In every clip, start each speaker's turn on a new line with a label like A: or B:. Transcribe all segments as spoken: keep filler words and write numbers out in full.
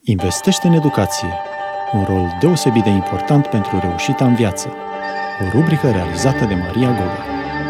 A: Investește în educație. Un rol deosebit de important pentru reușita în viață. O rubrică realizată de Maria Goga.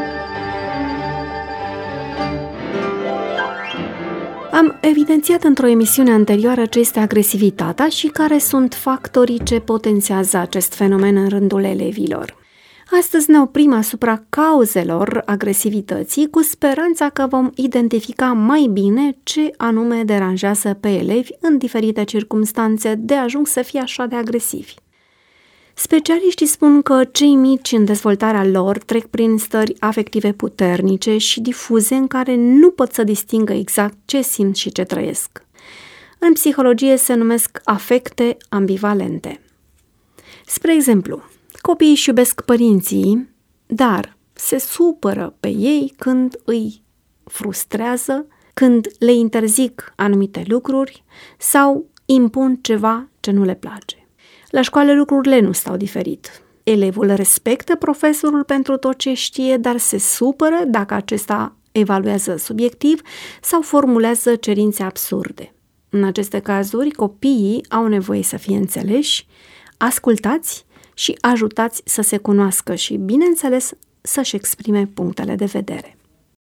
B: Am evidențiat într-o emisiune anterioară ce este agresivitatea și care sunt factorii ce potențează acest fenomen în rândul elevilor. Astăzi ne oprim asupra cauzelor agresivității cu speranța că vom identifica mai bine ce anume deranjează pe elevi în diferite circumstanțe de ajuns să fie așa de agresivi. Specialiștii spun că cei mici în dezvoltarea lor trec prin stări afective puternice și difuze în care nu pot să distingă exact ce simt și ce trăiesc. În psihologie se numesc afecte ambivalente. Spre exemplu, copiii își iubesc părinții, dar se supără pe ei când îi frustrează, când le interzic anumite lucruri sau impun ceva ce nu le place. La școală lucrurile nu stau diferit. Elevul respectă profesorul pentru tot ce știe, dar se supără dacă acesta evaluează subiectiv sau formulează cerințe absurde. În aceste cazuri, copiii au nevoie să fie înțeleși, ascultați și ajutați să se cunoască și, bineînțeles, să-și exprime punctele de vedere.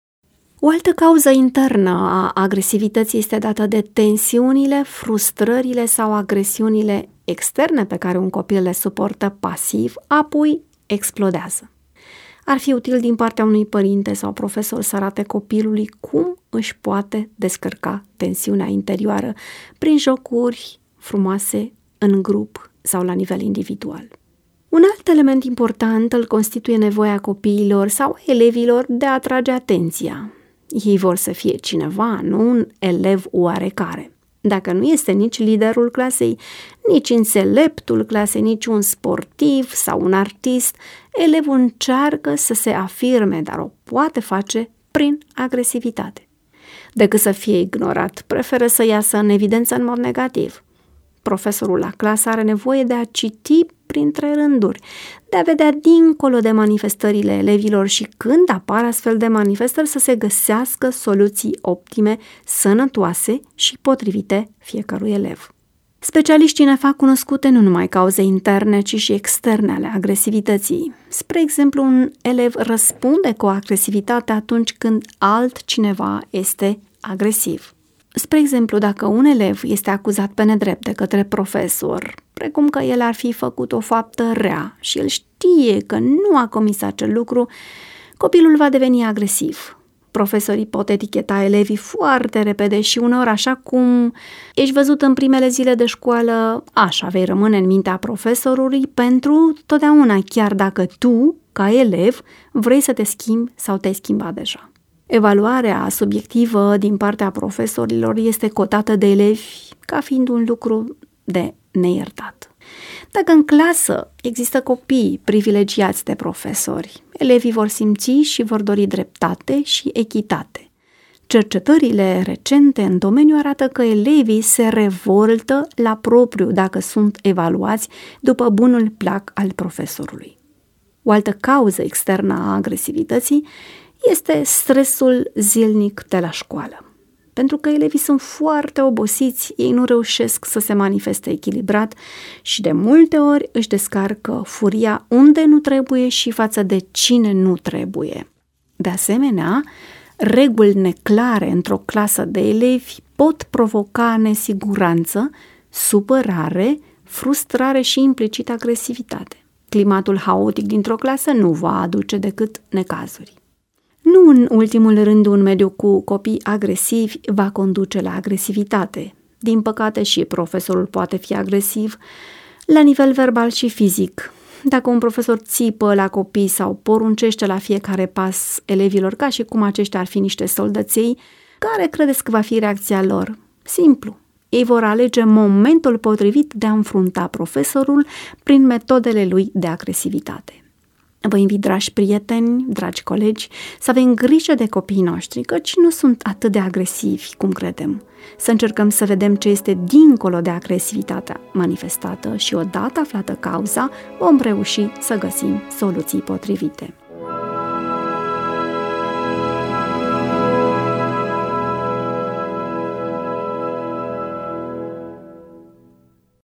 B: O altă cauză internă a agresivității este dată de tensiunile, frustrările sau agresiunile externe pe care un copil le suportă pasiv, apoi explodează. Ar fi util din partea unui părinte sau profesor să arate copilului cum își poate descărca tensiunea interioară prin jocuri frumoase, în grup sau la nivel individual. Un alt element important îl constituie nevoia copiilor sau elevilor de a atrage atenția. Ei vor să fie cineva, nu un elev oarecare. Dacă nu este nici liderul clasei, nici înțeleptul clasei, nici un sportiv sau un artist, elevul încearcă să se afirme, dar o poate face prin agresivitate. Decât să fie ignorat, preferă să iasă în evidență în mod negativ. Profesorul la clasă are nevoie de a citi printre rânduri, de a vedea dincolo de manifestările elevilor și când apar astfel de manifestări să se găsească soluții optime, sănătoase și potrivite fiecărui elev. Specialiștii ne fac cunoscute nu numai cauze interne, ci și externe ale agresivității. Spre exemplu, un elev răspunde cu agresivitate atunci când altcineva este agresiv. Spre exemplu, dacă un elev este acuzat pe nedrept de către profesor, precum că el ar fi făcut o faptă rea și el știe că nu a comis acel lucru, copilul va deveni agresiv. Profesorii pot eticheta elevii foarte repede și uneori așa cum ești văzut în primele zile de școală, așa vei rămâne în mintea profesorului pentru totdeauna, chiar dacă tu, ca elev, vrei să te schimbi sau te-ai schimbat deja. Evaluarea subiectivă din partea profesorilor este cotată de elevi ca fiind un lucru de neiertat. Dacă în clasă există copii privilegiați de profesori, elevii vor simți și vor dori dreptate și echitate. Cercetările recente în domeniu arată că elevii se revoltă la propriu dacă sunt evaluați după bunul plac al profesorului. O altă cauză externă a agresivității este stresul zilnic de la școală. Pentru că elevii sunt foarte obosiți, ei nu reușesc să se manifeste echilibrat și de multe ori își descarcă furia unde nu trebuie și față de cine nu trebuie. De asemenea, reguli neclare într-o clasă de elevi pot provoca nesiguranță, supărare, frustrare și implicit agresivitate. Climatul haotic dintr-o clasă nu va aduce decât necazuri. Nu în ultimul rând, un mediu cu copii agresivi va conduce la agresivitate. Din păcate și profesorul poate fi agresiv la nivel verbal și fizic. Dacă un profesor țipă la copii sau poruncește la fiecare pas elevilor ca și cum aceștia ar fi niște soldăței, care credeți că va fi reacția lor? Simplu. Ei vor alege momentul potrivit de a înfrunta profesorul prin metodele lui de agresivitate. Vă invit, dragi prieteni, dragi colegi, să avem grijă de copiii noștri, căci nu sunt atât de agresivi cum credem. Să încercăm să vedem ce este dincolo de agresivitatea manifestată și odată aflată cauza, vom reuși să găsim soluții potrivite.